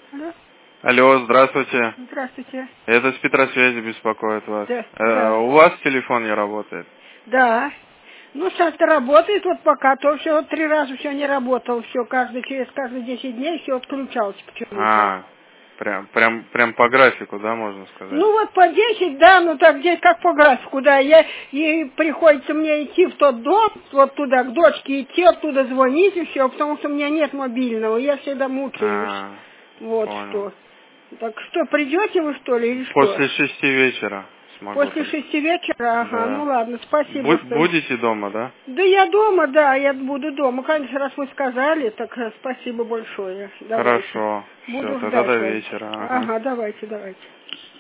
Алло. Алло, здравствуйте. Здравствуйте. Это с Петросвязи беспокоит вас. Да. У вас телефон не работает? Да. Ну, сейчас-то работает, вот пока, то все 3 раза все не работал, все через каждые 10 дней все отключалось почему-то. Прям по графику, да, можно сказать? Ну вот по 10, да, ну так здесь как по графику, да. И приходится мне идти в тот дом, вот туда, к дочке идти, оттуда звонить и все, потому что у меня нет мобильного, я всегда мучаюсь. Вот Понял. что. Так что, придете вы что ли или что? После 6 вечера смогу. После 6 вечера, ага, Да. ну ладно, спасибо, что... Будете дома, да? Да я дома, да, я буду дома. Конечно, раз вы сказали, так спасибо большое. Давайте. Хорошо. Все, Буду тогда ждать до вас. вечера. Ага. Ага, давайте.